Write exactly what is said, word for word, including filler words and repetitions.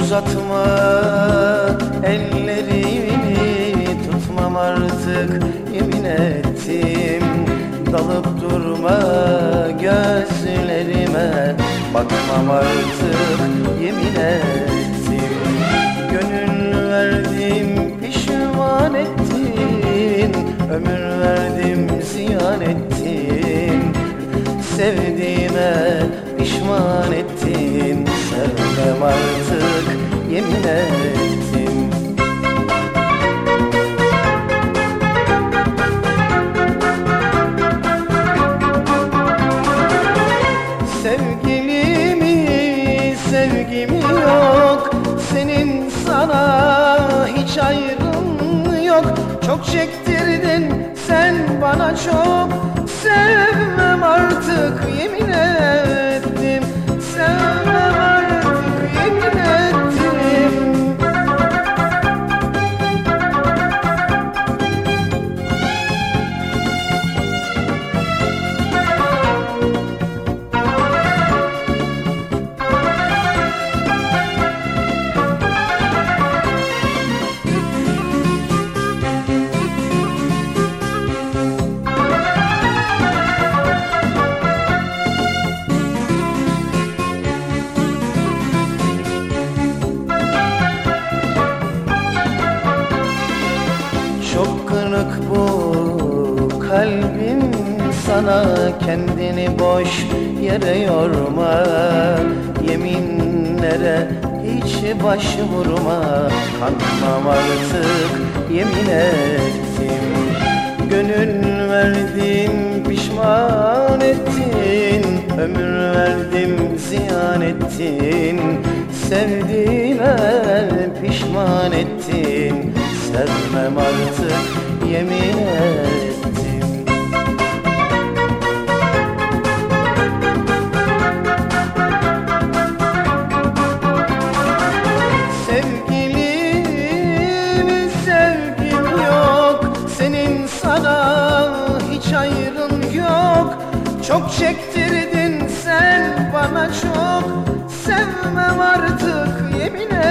Uzatma ellerimi, tutmam artık yemin ettim. Dalıp durma gözlerime, bakmam artık yemin ettim. Gönül verdim pişman ettin, ömür verdim ziyan ettin. Sevdiğime pişman ettin, sevmem artık yemin ettim. Sevgilimi, sevgimi yok, senin sana hiç ayrım yok. Çok çektirdin sen bana çok, sevmem artık yemin ettim. Sevmem artık yemin ettim. Çok kırık bu kalbim sana, kendini boş yere yorma. Yeminlere hiç başvurma, kanmam artık yemin ettim. Gönül verdim pişman ettin, ömür verdim ziyan ettin. Sevdiğine pişman ettin, sevmem artık yemin ettim. Sevgilim, sevgim yok, senin sana hiç ayrın yok. Çok çektirdin sen bana çok, sevmem artık yemin ettim.